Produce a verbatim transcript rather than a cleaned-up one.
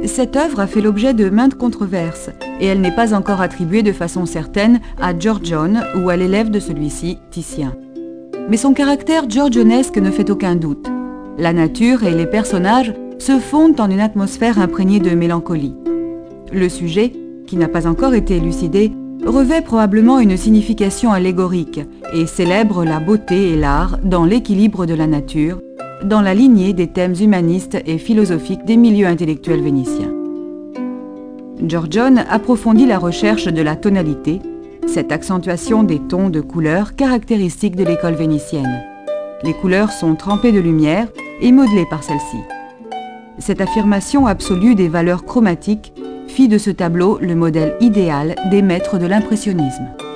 Cette œuvre a fait l'objet de maintes controverses et elle n'est pas encore attribuée de façon certaine à Giorgione ou à l'élève de celui-ci, Titien. Mais son caractère giorgionesque ne fait aucun doute. La nature et les personnages se fondent en une atmosphère imprégnée de mélancolie. Le sujet, qui n'a pas encore été élucidé, revêt probablement une signification allégorique et célèbre la beauté et l'art dans l'équilibre de la nature, dans la lignée des thèmes humanistes et philosophiques des milieux intellectuels vénitiens. Giorgione approfondit la recherche de la tonalité, cette accentuation des tons de couleurs caractéristiques de l'école vénitienne. Les couleurs sont trempées de lumière et modelées par celle-ci. Cette affirmation absolue des valeurs chromatiques fit de ce tableau le modèle idéal des maîtres de l'impressionnisme.